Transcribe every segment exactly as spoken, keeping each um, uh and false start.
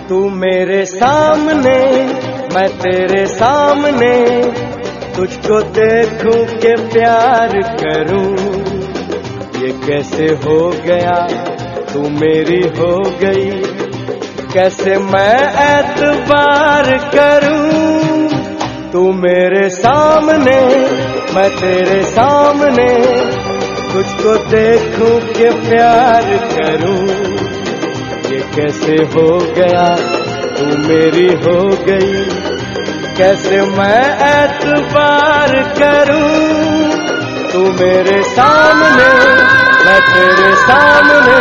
तू मेरे सामने मैं तेरे सामने, तुझको देखूं के प्यार करूं। ये कैसे हो गया तू मेरी हो गई, कैसे मैं एतबार करूं। तू मेरे सामने मैं तेरे सामने, तुझको देखूं के प्यार करूं। ये कैसे हो गया तू मेरी हो गई, कैसे मैं एतबार करूं। तू मेरे सामने मैं तेरे सामने।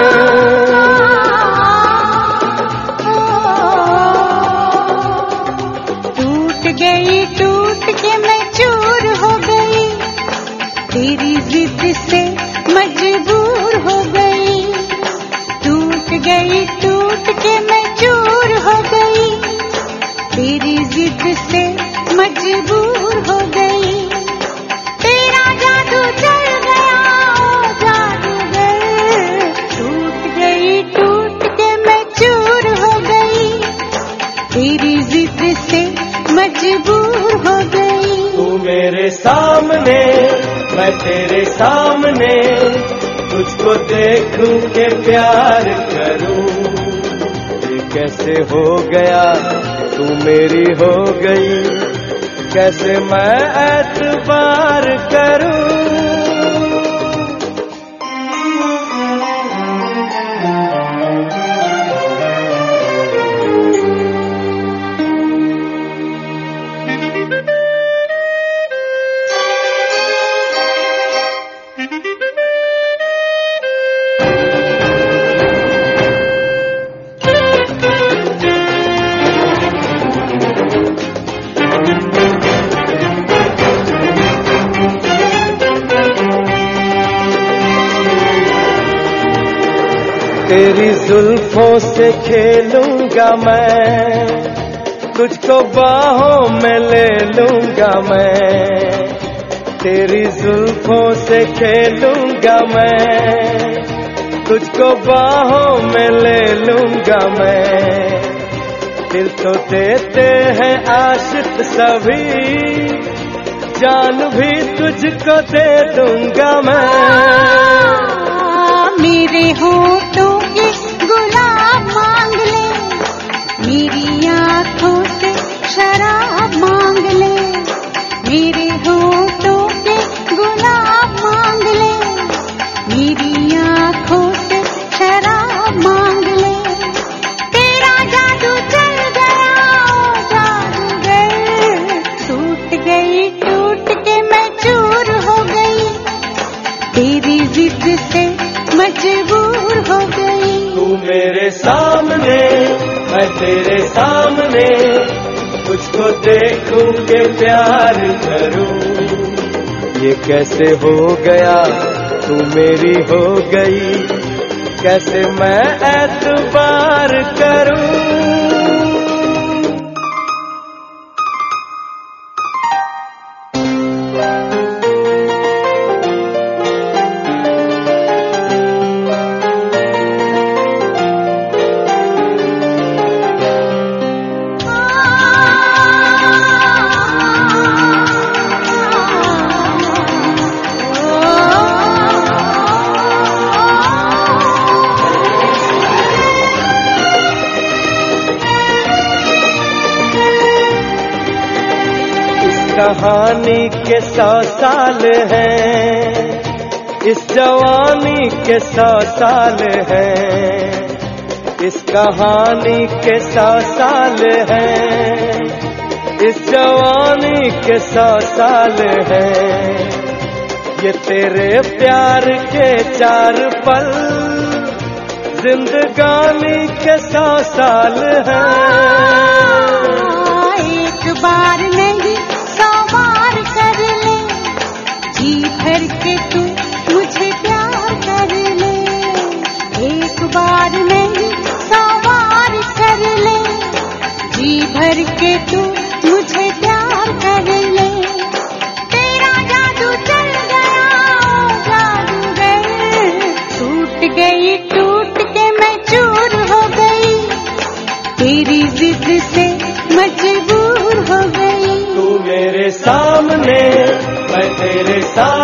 टूट गई टूट के मैं चूर हो गई, तेरी जिद से मजबूर हो गई। टूट गई टूट के मैं चूर हो गई, तेरी जिद से मजबूर हो गई। तेरा जादू चल गया ओ जादूगर, टूट गई टूट के मैं चूर हो गई, तेरी जिद से मजबूर हो गई। तू मेरे सामने मैं तेरे सामने, तुझको देखूं के प्यार करूं। ये कैसे हो गया तू मेरी हो गई, कैसे मैं एतबार करूं। तेरी जुल्फों से खेलूंगा मैं, तुझको बाहों में ले लूंगा मैं। तेरी जुल्फों से खेलूंगा मैं, तुझको बाहों में ले लूंगा मैं। दिल तो देते हैं आशिक सभी, जान भी तुझको दे दूंगा मैं। मेरे होठों के गुलाब मांग ले, मेरी आँखों से शराब मांग ले। मेरे होठों के गुलाब मांग ले, मेरी आँखों से शराब मांग ले। तेरा जादू चल गया ओ जादूगर, टूट गई टूट के मैं चूर हो गई, तेरी जिद से मजबूर हो गई। तू मेरे सामने मैं तेरे सामने, तुझको देखूं के प्यार करूं। ये कैसे हो गया तू मेरी हो गई, कैसे मैं एतबार करूं। कहानी के सौ साल हैं, इस जवानी के सौ साल हैं। इस कहानी के सौ साल हैं, इस जवानी के सौ साल हैं। ये तेरे प्यार के चार पल, जिंदगानी के सौ साल हैं। एक बार नहीं सौ बार कर ले, जी भर के तू मुझे प्यार कर ले। एक बार नहीं सौ बार कर ले, जी भर के तू मुझे प्यार कर ले। तेरा जादू चल गया ओ जादूगर, टूट गई टूट के मैं चूर हो गई, तेरी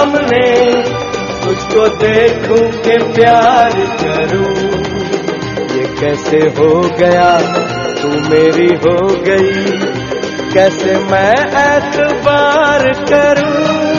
सामने, तुझको देखूं के प्यार करूं। ये कैसे हो गया तू मेरी हो गई, कैसे मैं एतबार करूं।